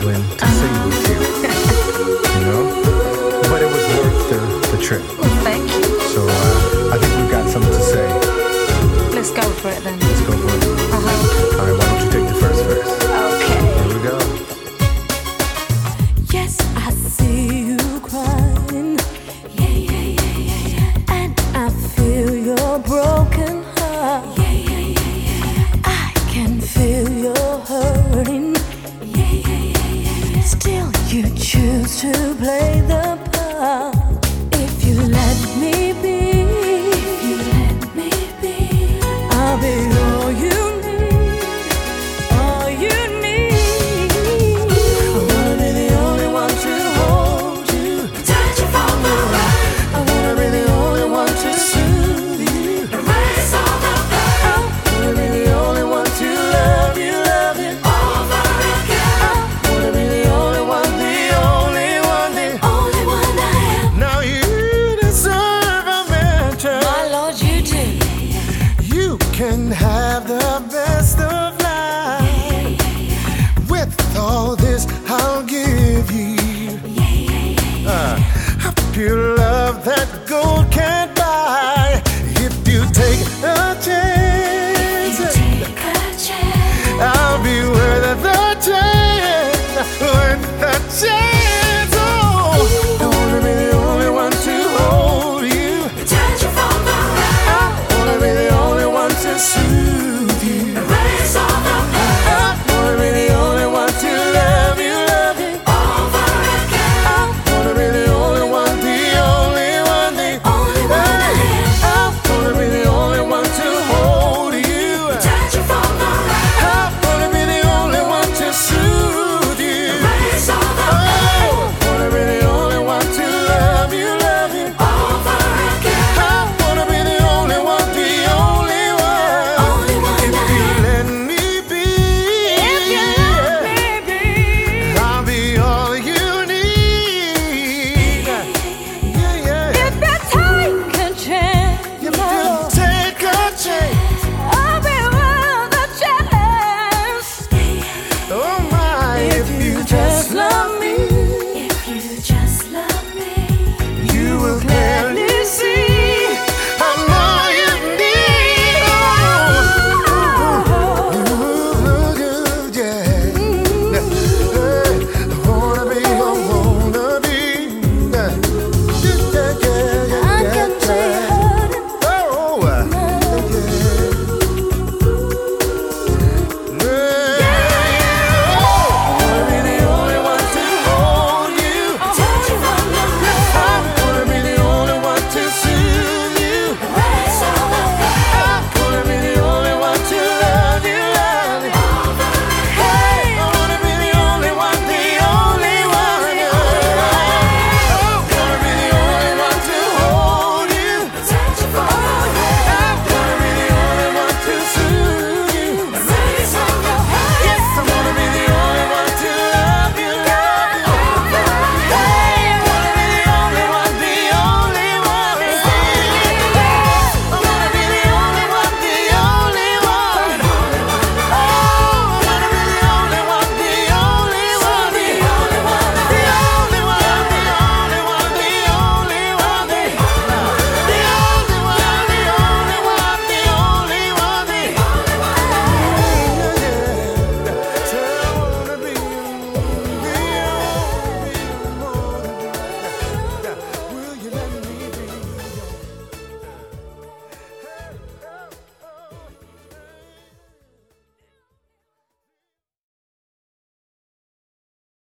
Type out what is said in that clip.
Brooklyn to sing with you. You know? But it was worth the trip. Well, thank you. So I think we've got something to say. Let's go for it then. Let's go for it. Uh-huh. All right, why don't you take the first verse? Okay. Here we go. Yes, I see you crying. Yeah, yeah, yeah, yeah, yeah. And I feel your broken heart. Yeah, yeah, yeah, yeah. I can feel your hurting. Yeah, yeah, yeah, yeah, yeah. Still, you choose to play